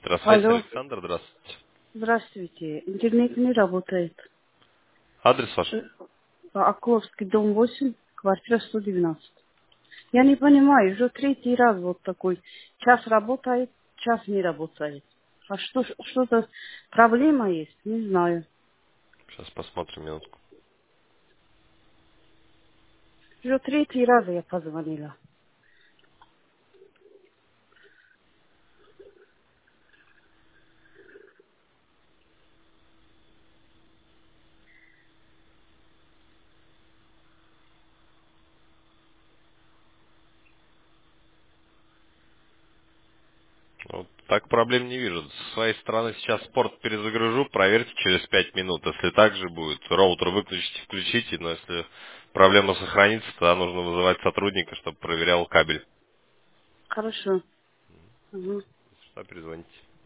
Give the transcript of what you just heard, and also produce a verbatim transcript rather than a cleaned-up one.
Интернет-связь, Алло, Александр, здравствуйте. здравствуйте. Интернет не работает. Адрес ваш? Э, Окловский, дом восемь, квартира сто девятнадцать. Я не понимаю, уже третий раз вот такой. Час работает, час не работает. А что, что-то проблема есть? Не знаю. Сейчас посмотрим минутку. Уже третий раз я позвонила. Вот так проблем не вижу. С своей стороны сейчас спорт перезагружу, проверьте через пять минут. Если так же будет, роутер выключите, включите, но если проблема сохранится, тогда нужно вызывать сотрудника, чтобы проверял кабель. Хорошо. Мгм. Что, перезвоните.